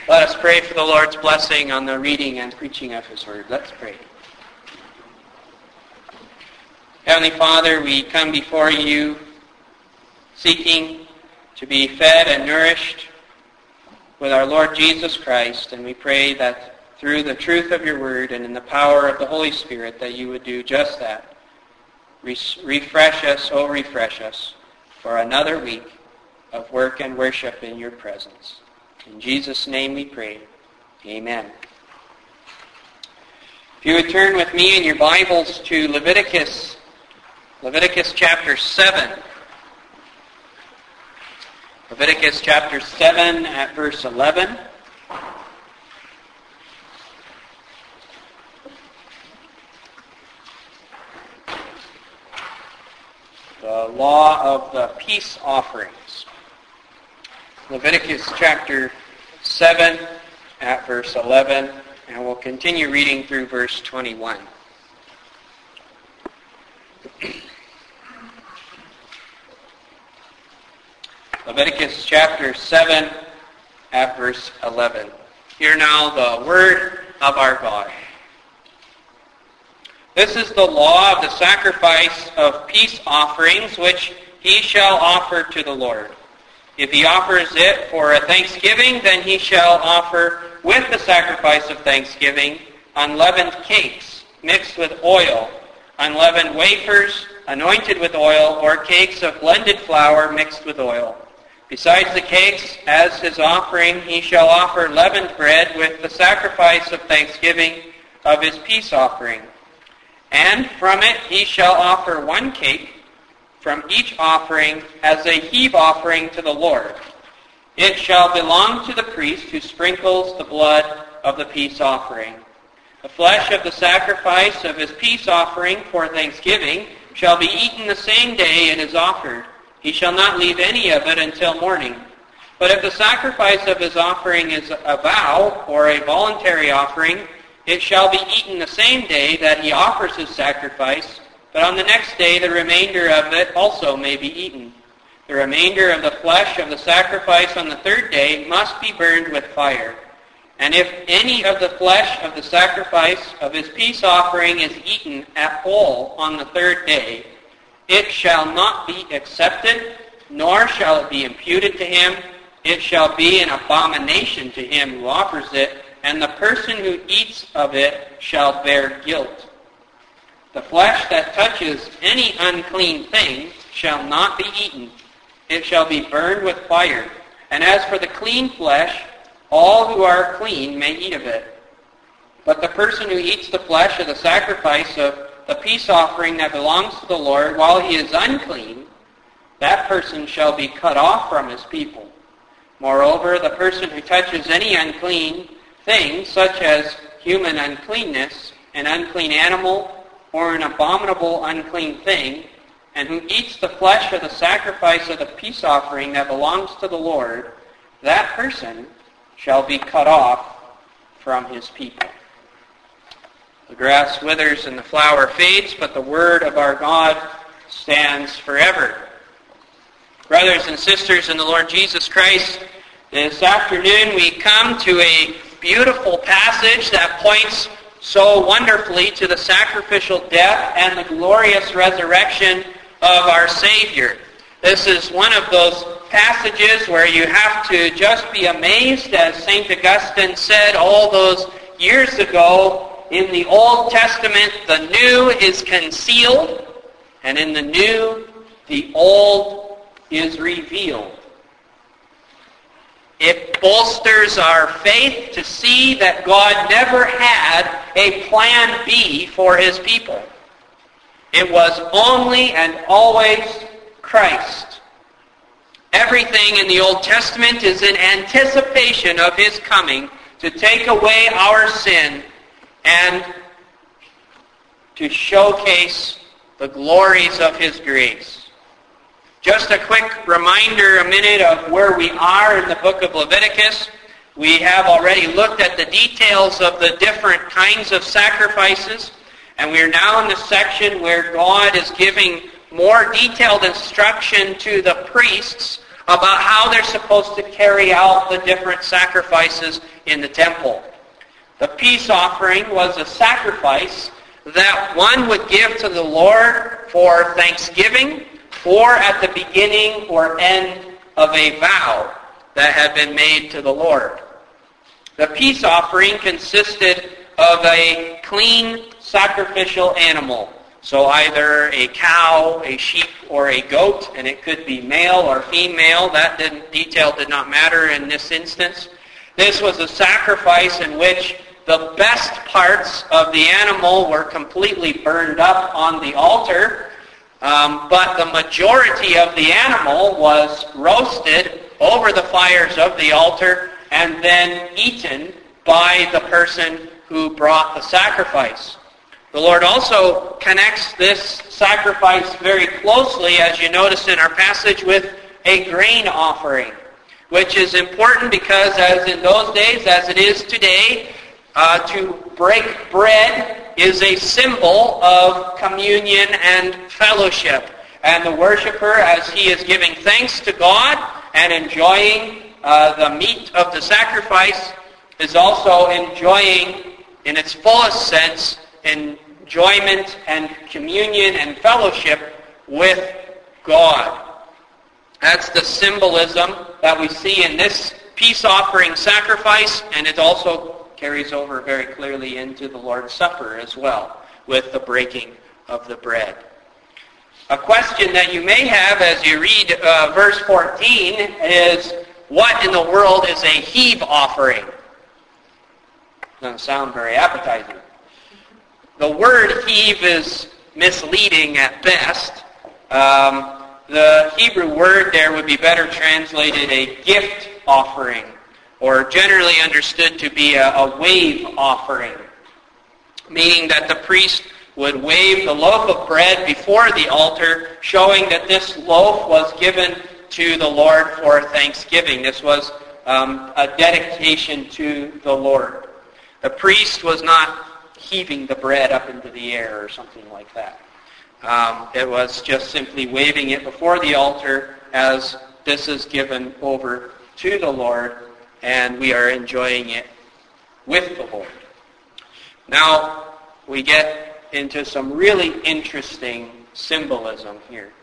Let us pray for the Lord's blessing on the reading and preaching of His Word. Let's pray. Heavenly Father, we come before you seeking to be fed and nourished with our Lord Jesus Christ, and we pray that through the truth of your Word and in the power of the Holy Spirit that you would do just that. Refresh us, oh refresh us, for another week of work and worship in your presence. In Jesus' name we pray. Amen. If you would turn with me in your Bibles to Leviticus chapter 7. Leviticus chapter 7 at verse 11. The law of the peace offerings. Leviticus chapter 7 at verse 11, and we'll continue reading through verse 21. Leviticus chapter 7 at verse 11. Hear now the word of our God. This is the law of the sacrifice of peace offerings, which he shall offer to the Lord. If he offers it for a thanksgiving, then he shall offer with the sacrifice of thanksgiving unleavened cakes mixed with oil, unleavened wafers anointed with oil, or cakes of blended flour mixed with oil. Besides the cakes, as his offering, he shall offer leavened bread with the sacrifice of thanksgiving of his peace offering. And from it he shall offer one cake from each offering as a heave offering to the Lord. It shall belong to the priest who sprinkles the blood of the peace offering. The flesh of the sacrifice of his peace offering for thanksgiving shall be eaten the same day it is offered. He shall not leave any of it until morning. But if the sacrifice of his offering is a vow or a voluntary offering, it shall be eaten the same day that he offers his sacrifice, but on the next day the remainder of it also may be eaten. The remainder of the flesh of the sacrifice on the third day must be burned with fire. And if any of the flesh of the sacrifice of his peace offering is eaten at all on the third day, it shall not be accepted, nor shall it be imputed to him. It shall be an abomination to him who offers it, and the person who eats of it shall bear guilt. The flesh that touches any unclean thing shall not be eaten. It shall be burned with fire. And as for the clean flesh, all who are clean may eat of it. But the person who eats the flesh of the sacrifice of the peace offering that belongs to the Lord while he is unclean, that person shall be cut off from his people. Moreover, the person who touches any unclean thing, such as human uncleanness, an unclean animal, or an abominable unclean thing, and who eats the flesh of the sacrifice of the peace offering that belongs to the Lord, that person shall be cut off from his people. The grass withers and the flower fades, but the word of our God stands forever. Brothers and sisters in the Lord Jesus Christ, this afternoon we come to a beautiful passage that points so wonderfully to the sacrificial death and the glorious resurrection of our Savior. This is one of those passages where you have to just be amazed, as St. Augustine said all those years ago, in the Old Testament the new is concealed, and in the new the old is revealed. It bolsters our faith to see that God never had a plan B for his people. It was only and always Christ. Everything in the Old Testament is in anticipation of his coming to take away our sin and to showcase the glories of his grace. Just a quick reminder, a minute, of where we are in the book of Leviticus. We have already looked at the details of the different kinds of sacrifices, and we are now in the section where God is giving more detailed instruction to the priests about how they're supposed to carry out the different sacrifices in the temple. The peace offering was a sacrifice that one would give to the Lord for thanksgiving or at the beginning or end of a vow that had been made to the Lord. The peace offering consisted of a clean sacrificial animal. So either a cow, a sheep, or a goat, and it could be male or female. That detail did not matter in this instance. This was a sacrifice in which the best parts of the animal were completely burned up on the altar, but the majority of the animal was roasted over the fires of the altar and then eaten by the person who brought the sacrifice. The Lord also connects this sacrifice very closely, as you notice in our passage, with a grain offering, which is important because as in those days, as it is today, to break bread is a symbol of communion and fellowship. And the worshiper, as he is giving thanks to God and enjoying the meat of the sacrifice, is also enjoying, in its fullest sense, enjoyment and communion and fellowship with God. That's the symbolism that we see in this peace offering sacrifice, and it also carries over very clearly into the Lord's Supper as well, with the breaking of the bread. A question that you may have as you read verse 14 is, what in the world is a heave offering? Doesn't sound very appetizing. The word heave is misleading at best. The Hebrew word there would be better translated a gift offering, or generally understood to be a wave offering, meaning that the priest would wave the loaf of bread before the altar, showing that this loaf was given to the Lord for thanksgiving. This was a dedication to the Lord. The priest was not heaving the bread up into the air or something like that. It was just simply waving it before the altar as this is given over to the Lord, and we are enjoying it with the Lord. Now, we get into some really interesting symbolism here.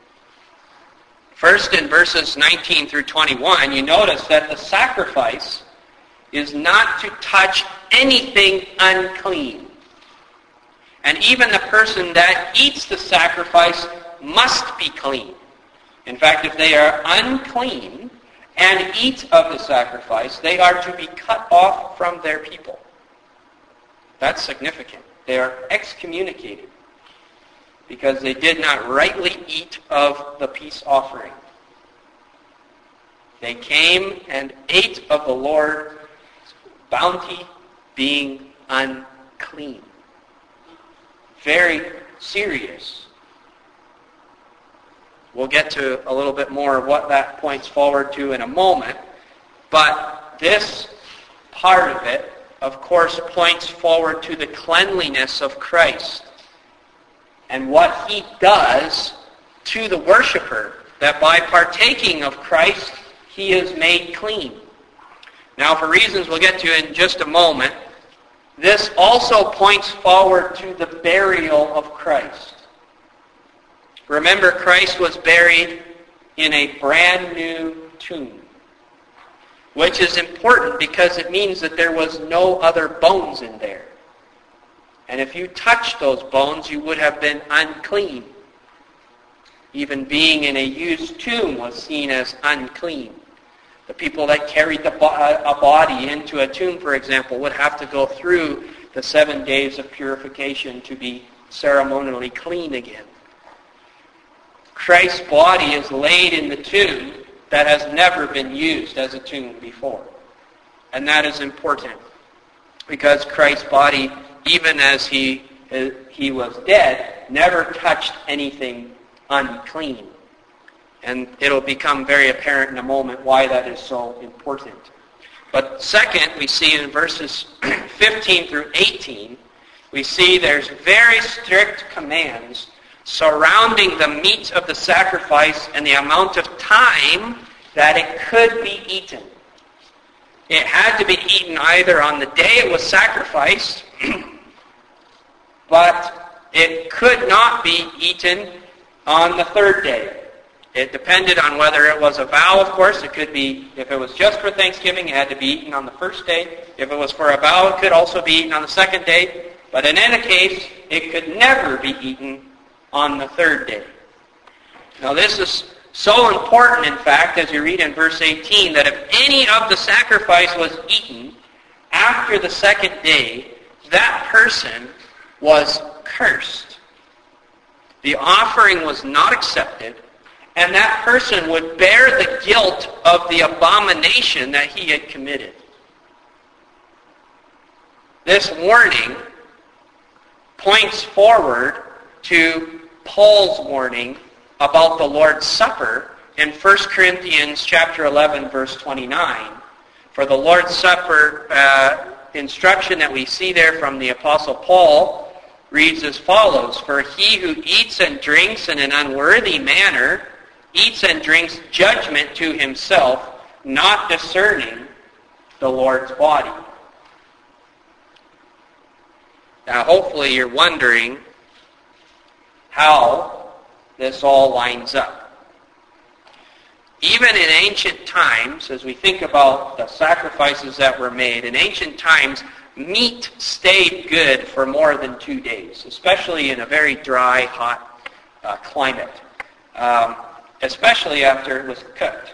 First, in verses 19 through 21, you notice that the sacrifice is not to touch anything unclean. And even the person that eats the sacrifice must be clean. In fact, if they are unclean and eat of the sacrifice, they are to be cut off from their people. That's significant. They are excommunicated because they did not rightly eat of the peace offering. They came and ate of the Lord's bounty, being unclean. Very serious. We'll get to a little bit more of what that points forward to in a moment. But this part of it, of course, points forward to the cleanliness of Christ and what he does to the worshiper, that by partaking of Christ, he is made clean. Now, for reasons we'll get to in just a moment, this also points forward to the burial of Christ. Remember, Christ was buried in a brand new tomb, which is important because it means that there was no other bones in there. And if you touched those bones, you would have been unclean. Even being in a used tomb was seen as unclean. The people that carried a body into a tomb, for example, would have to go through the 7 days of purification to be ceremonially clean again. Christ's body is laid in the tomb that has never been used as a tomb before. And that is important because Christ's body, even as he was dead, never touched anything unclean. And it'll become very apparent in a moment why that is so important. But second, we see in verses 15 through 18, we see there's very strict commands surrounding the meat of the sacrifice and the amount of time that it could be eaten. It had to be eaten either on the day it was sacrificed, but it could not be eaten on the third day. It depended on whether it was a vow, of course. It could be, if it was just for Thanksgiving, it had to be eaten on the first day. If it was for a vow, it could also be eaten on the second day. But in any case, it could never be eaten on the third day. Now this is so important, in fact, as you read in verse 18, that if any of the sacrifice was eaten after the second day, that person was cursed. The offering was not accepted, and that person would bear the guilt of the abomination that he had committed. This warning points forward to Paul's warning about the Lord's Supper in 1 Corinthians chapter 11, verse 29. For the Lord's Supper instruction that we see there from the Apostle Paul reads as follows: For he who eats and drinks in an unworthy manner eats and drinks judgment to himself, not discerning the Lord's body. Now hopefully you're wondering how this all lines up. Even in ancient times, as we think about the sacrifices that were made, in ancient times, meat stayed good for more than 2 days, especially in a very dry, hot climate, especially after it was cooked.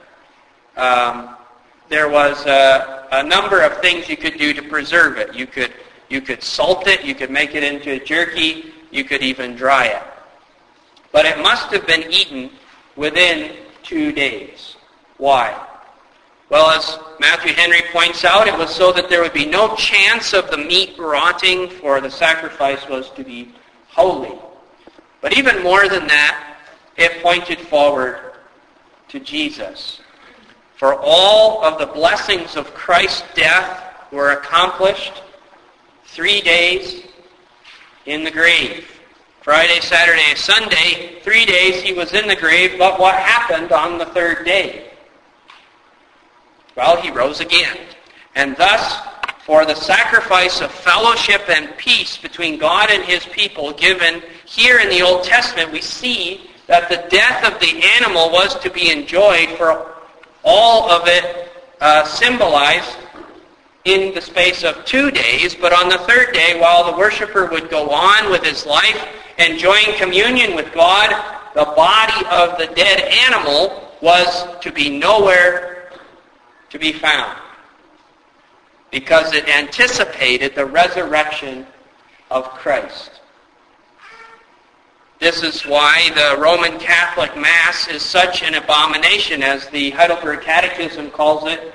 There was a number of things you could do to preserve it. You could salt it, you could make it into a jerky, you could even dry it. But it must have been eaten within 2 days. Why? Well, as Matthew Henry points out, it was so that there would be no chance of the meat rotting, for the sacrifice was to be holy. But even more than that, it pointed forward to Jesus. For all of the blessings of Christ's death were accomplished 3 days in the grave. Friday, Saturday, Sunday, 3 days he was in the grave, but what happened on the third day? Well, he rose again. And thus, for the sacrifice of fellowship and peace between God and his people given here in the Old Testament, we see that the death of the animal was to be enjoyed, for all of it symbolized in the space of 2 days. But on the third day, while the worshiper would go on with his life, enjoying communion with God, the body of the dead animal was to be nowhere to be found, because it anticipated the resurrection of Christ. This is why the Roman Catholic Mass is such an abomination, as the Heidelberg Catechism calls it,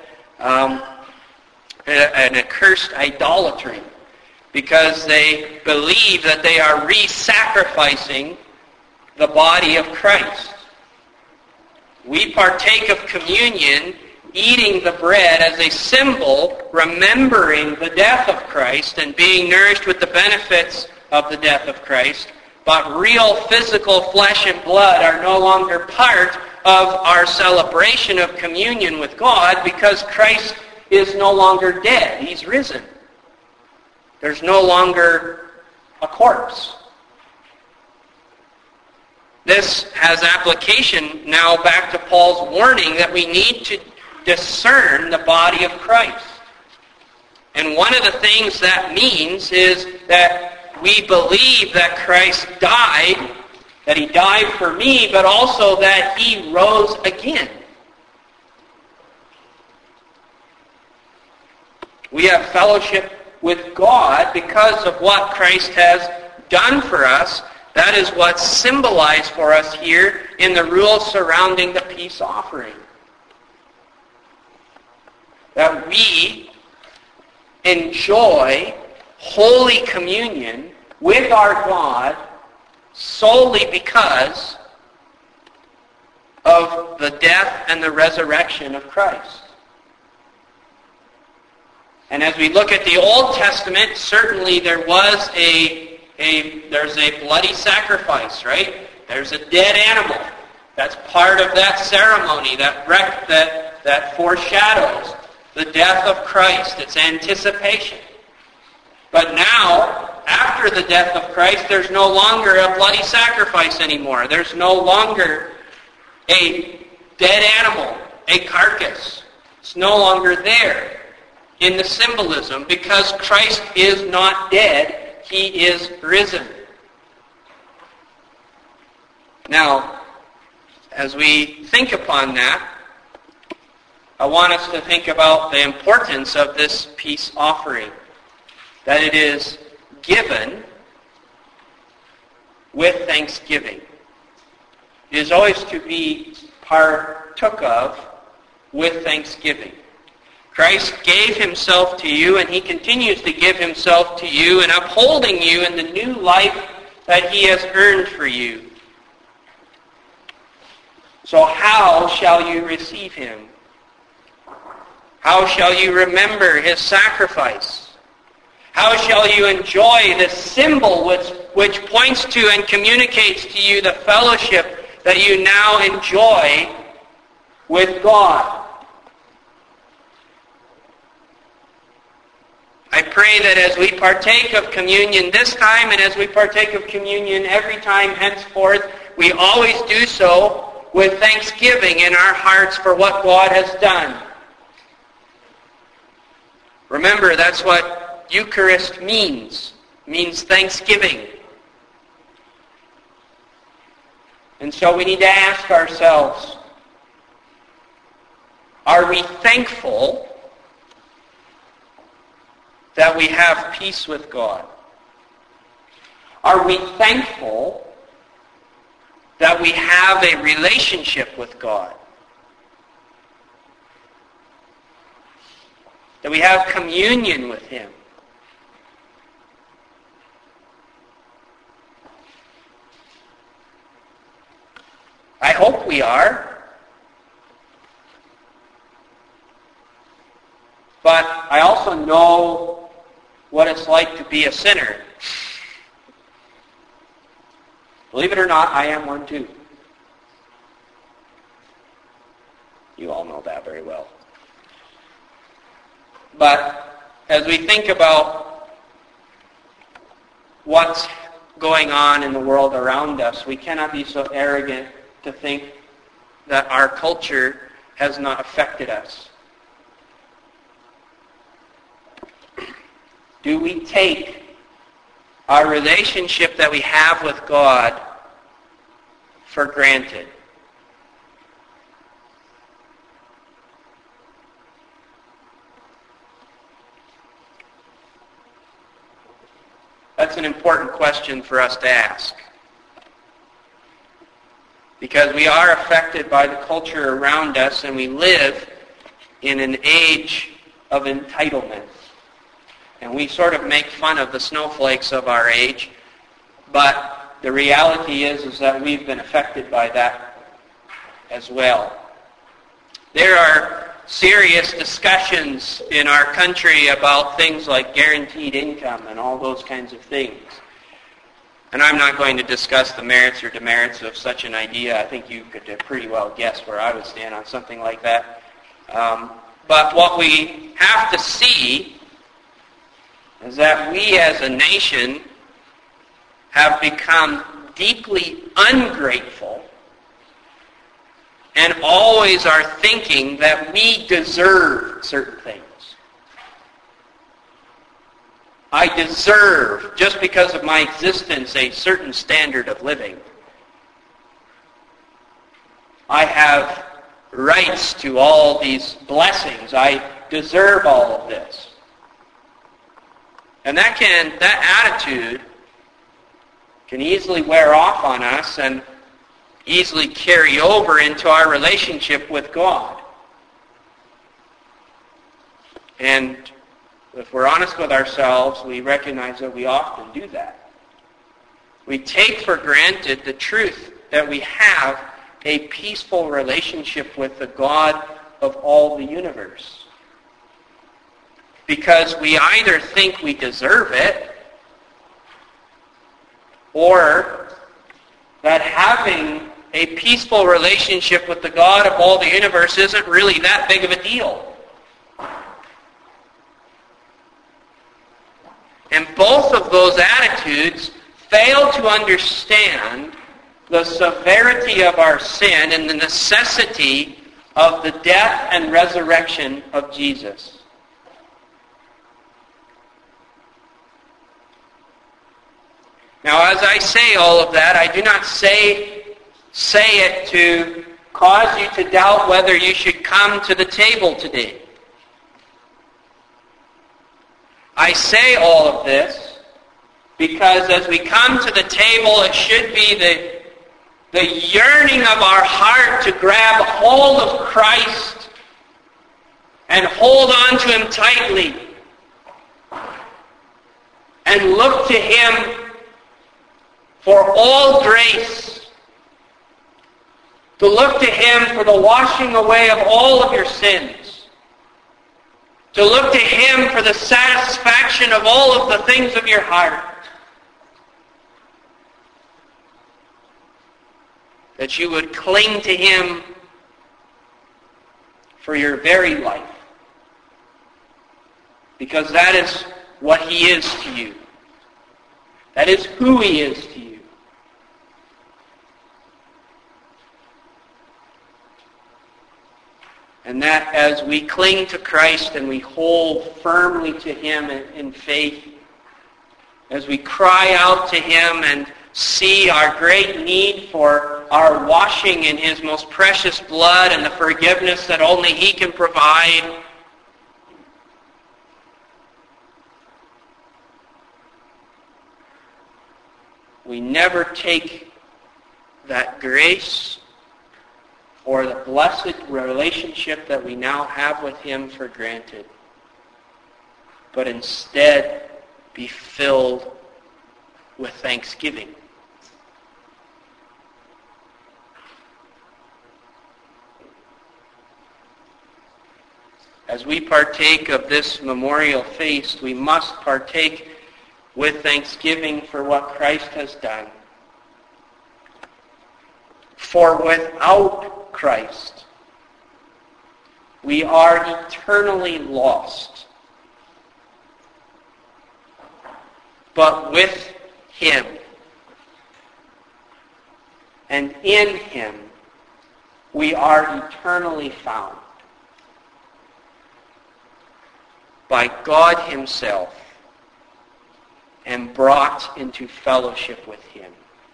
an accursed idolatry, because they believe that they are re-sacrificing the body of Christ. We partake of communion, eating the bread as a symbol, remembering the death of Christ and being nourished with the benefits of the death of Christ. But real physical flesh and blood are no longer part of our celebration of communion with God, because Christ is no longer dead. He's risen. There's no longer a corpse. This has application now back to Paul's warning that we need to discern the body of Christ. And one of the things that means is that we believe that Christ died, that he died for me, but also that he rose again. We have fellowship with God because of what Christ has done for us. That is what's symbolized for us here in the rules surrounding the peace offering. That we enjoy Holy Communion with our God solely because of the death and the resurrection of Christ. And as we look at the Old Testament, certainly there was there's a bloody sacrifice, right? There's a dead animal. That's part of that ceremony that foreshadows the death of Christ. It's anticipation. But now, after the death of Christ, there's no longer a bloody sacrifice anymore. There's no longer a dead animal, a carcass. It's no longer there in the symbolism because Christ is not dead. He is risen. Now, as we think upon that, I want us to think about the importance of this peace offering. That it is given with thanksgiving. It is always to be partook of with thanksgiving. Christ gave himself to you, and he continues to give himself to you and upholding you in the new life that he has earned for you. So how shall you receive him? How shall you remember his sacrifice? How shall you enjoy the symbol which points to and communicates to you the fellowship that you now enjoy with God? I pray that as we partake of communion this time and as we partake of communion every time henceforth, we always do so with thanksgiving in our hearts for what God has done. Remember, that's what Eucharist means. It means thanksgiving. And so we need to ask ourselves, are we thankful that we have peace with God? Are we thankful that we have a relationship with God? That we have communion with him? I hope we are. But I also know what it's like to be a sinner. Believe it or not, I am one too. You all know that very well. But as we think about what's going on in the world around us, we cannot be so arrogant to think that our culture has not affected us. Do we take our relationship that we have with God for granted? That's an important question for us to ask. Because we are affected by the culture around us, and we live in an age of entitlement. And we sort of make fun of the snowflakes of our age, but the reality is that we've been affected by that as well. There are serious discussions in our country about things like guaranteed income and all those kinds of things. And I'm not going to discuss the merits or demerits of such an idea. I think you could pretty well guess where I would stand on something like that. But what we have to see is that we as a nation have become deeply ungrateful and always are thinking that we deserve certain things. I deserve, just because of my existence, a certain standard of living. I have rights to all these blessings. I deserve all of this. And that attitude can easily wear off on us and easily carry over into our relationship with God. And if we're honest with ourselves, we recognize that we often do that. We take for granted the truth that we have a peaceful relationship with the God of all the universe. Because we either think we deserve it, or that having a peaceful relationship with the God of all the universe isn't really that big of a deal. And both of those attitudes fail to understand the severity of our sin and the necessity of the death and resurrection of Jesus. Now, as I say all of that, I do not say it to cause you to doubt whether you should come to the table today. I say all of this because as we come to the table, it should be the yearning of our heart to grab hold of Christ and hold on to Him tightly and look to Him for all grace, to look to Him for the washing away of all of your sins, to look to Him for the satisfaction of all of the things of your heart, that you would cling to Him for your very life, because that is what He is to you. That is who He is to you. And that as we cling to Christ and we hold firmly to Him in faith, as we cry out to Him and see our great need for our washing in His most precious blood and the forgiveness that only He can provide, we never take that grace or the blessed relationship that we now have with Him for granted, but instead be filled with thanksgiving. As we partake of this memorial feast, we must partake with thanksgiving for what Christ has done. For without Christ, we are eternally lost. But with Him and in Him, we are eternally found by God Himself and brought into fellowship with Him.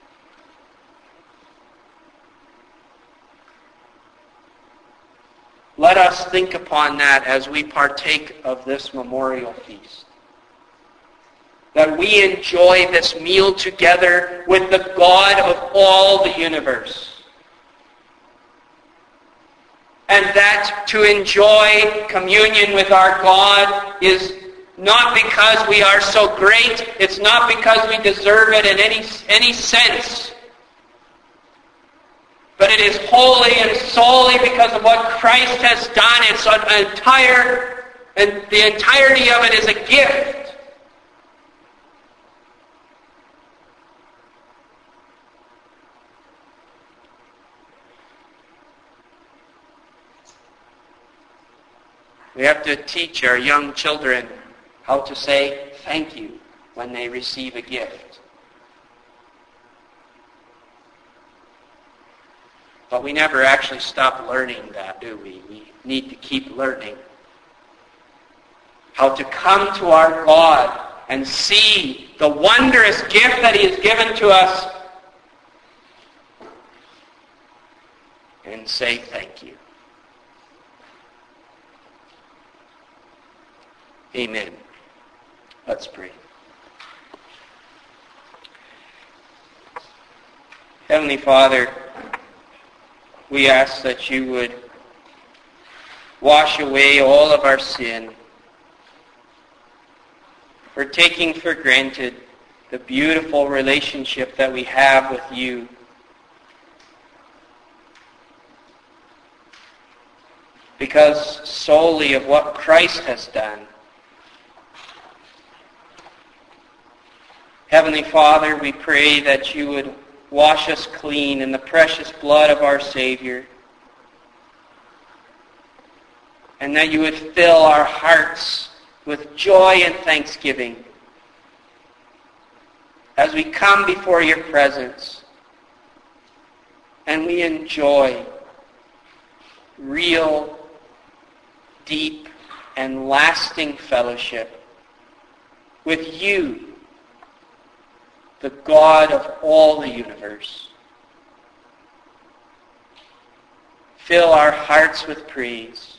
Let us think upon that as we partake of this memorial feast. That we enjoy this meal together with the God of all the universe. And that to enjoy communion with our God is not because we are so great. It's not because we deserve it in any sense. But it is wholly and solely because of what Christ has done. It's the entirety of it is a gift. We have to teach our young children how to say thank you when they receive a gift. But we never actually stop learning that, do we? We need to keep learning how to come to our God and see the wondrous gift that He has given to us and say thank you. Amen. Let's pray. Heavenly Father, we ask that you would wash away all of our sin. We're taking for granted the beautiful relationship that we have with you. Because solely of what Christ has done. Heavenly Father, we pray that you would wash us clean in the precious blood of our Savior. And that you would fill our hearts with joy and thanksgiving as we come before your presence and we enjoy real, deep, and lasting fellowship with you, the God of all the universe. Fill our hearts with praise.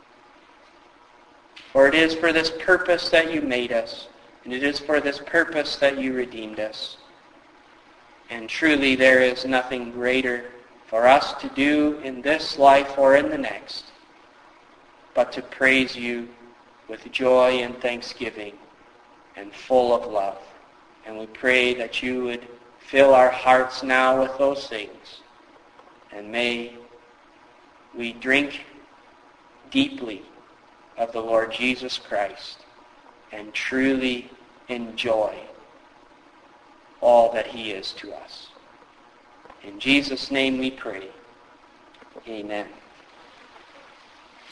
For it is for this purpose that you made us, and it is for this purpose that you redeemed us. And truly there is nothing greater for us to do in this life or in the next, but to praise you with joy and thanksgiving and full of love. And we pray that you would fill our hearts now with those things. And may we drink deeply of the Lord Jesus Christ and truly enjoy all that he is to us. In Jesus' name we pray. Amen.